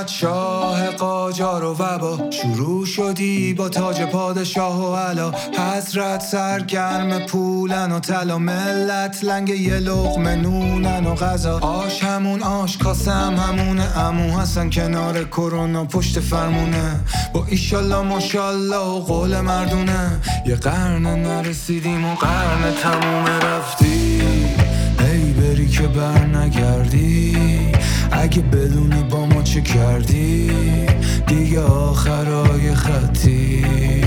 محمد شاه قاجار و وبا، شروع شدی با تاج پادشاه و علا. حضرت سرگرم پولن و طلا، ملت لنگ یه لقمه نونن و غذا. آش همون آش، کاسم همونه، عمو حسن کنار کرونا پشت فرمونه. با ایشالله ماشالله و قول مردونه، یه قرن نرسیدیم و قرن تموم. رفتی ای بری که بر نگردی، اگه بدونی با ما چه کردی، دیگه آخرای خطی.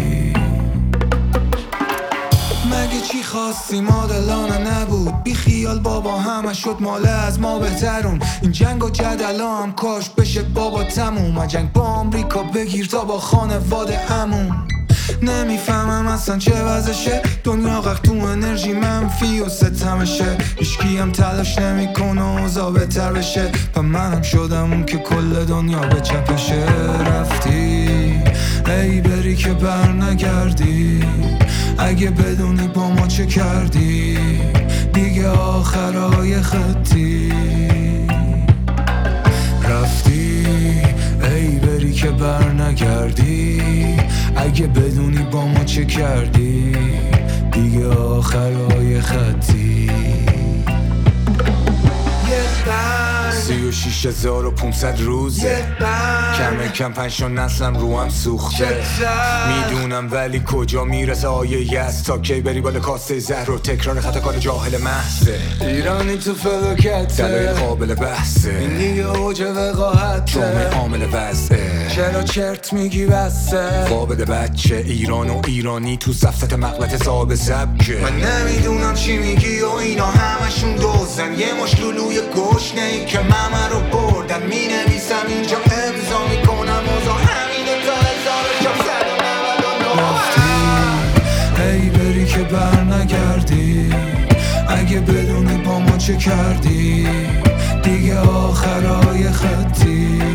مگه چی خواستیم عادلانه نبود، بی خیال بابا همه شد ماله از ما بهترون. این جنگ و جدلا هم کاش بشه بابا تموم، جنگ با آمریکا بگیر تا با خانواده عموم. نمیفهمم اصلا چه وضعشه، دنیا غرق تو انرژی منفی و ستمشه. هیچکی هم تلاش نمیکنه اوضاع بهتر بشه، و منم شدم اون که کل دنیا به چپشه. رفتی ای بری که بر نگردی، اگه بدونی با ما چه کردی، دیگه آخرای خطی. رفتی ای بری که بر نگردی، اگه بدونی با ما چه کردی، دیگه آخرای خطی. 36,500 روزه، کم کم پنشون نسلم رو هم سوخته. میدونم ولی کجا میرسه آیه یست، تا کی بری بالا کاسه زهر و تکرار خطا کار جاهل محضه. ایرانی تو فلوکته، دلایل قابل بحثه، این دیگه اوج وقاحته، جامعه عامل وضعه. چرا چرت میگی بسته، قابل بچه ایران و ایرانی تو صفت مغلط صاحب سبکه. من نمیدونم چی میگی و اینا همشون دوزن، یه مشکلوی گشنه ای که ممه رو بردن. می نویسم اینجا امضا میکنم اوضاع همینه تا 1499. رفتی ای بری که بر نگردی، اگه بدونی با ما چه کردی، دیگه آخرای خطی.